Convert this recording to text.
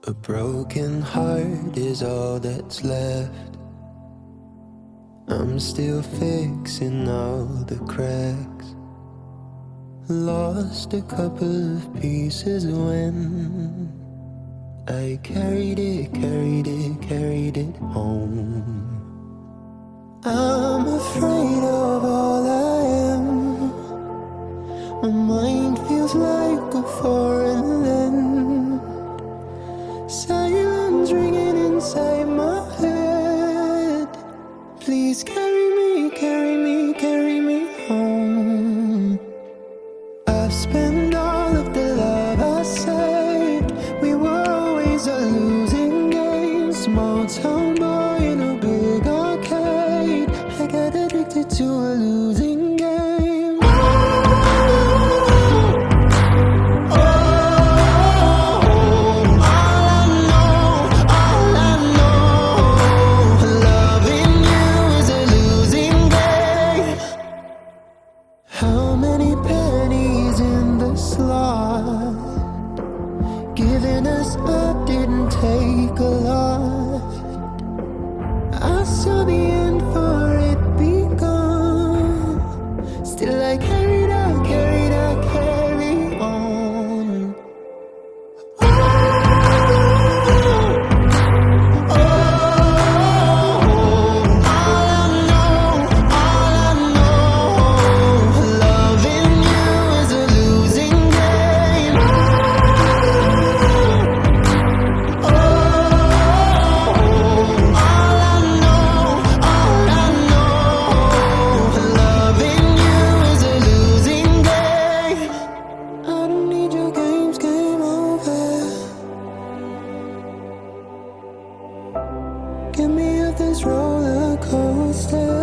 A broken heart is all that's left. I'm still fixing all the cracks. Lost a couple of pieces when I carried it home. I'm afraid of all I am. My mind feels like a foreign land. Silence ringing inside my head. Please carry me, carry me, carry me home. I've spent all of the love I saved. We were always a losing game. Small town boy in a big arcade. I got addicted to a losing game. How many pennies in the slot? Giving us up didn't take a lot. I saw the end for it begun. Still I carried on. Get me off this roller coaster.